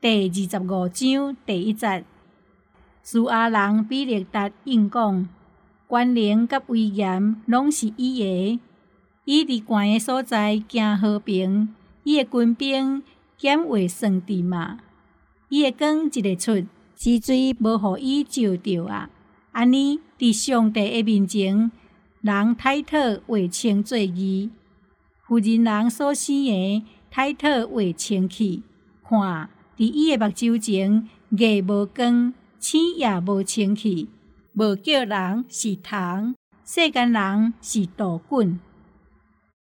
第25章第1節，蘇亞人比勒達應講，權能甲威嚴攏是伊個，伊佇懸個所在行和平，伊個軍兵檢衛聖地嘛，伊個光一日出，死水無互伊照着啊！安尼佇上帝個面前，人刣討畫清做義，婦人人所生個刣討畫清氣。看，佇伊個目睭前，月無光，星也無清氣，無叫人是蟲，世間人是杜滾。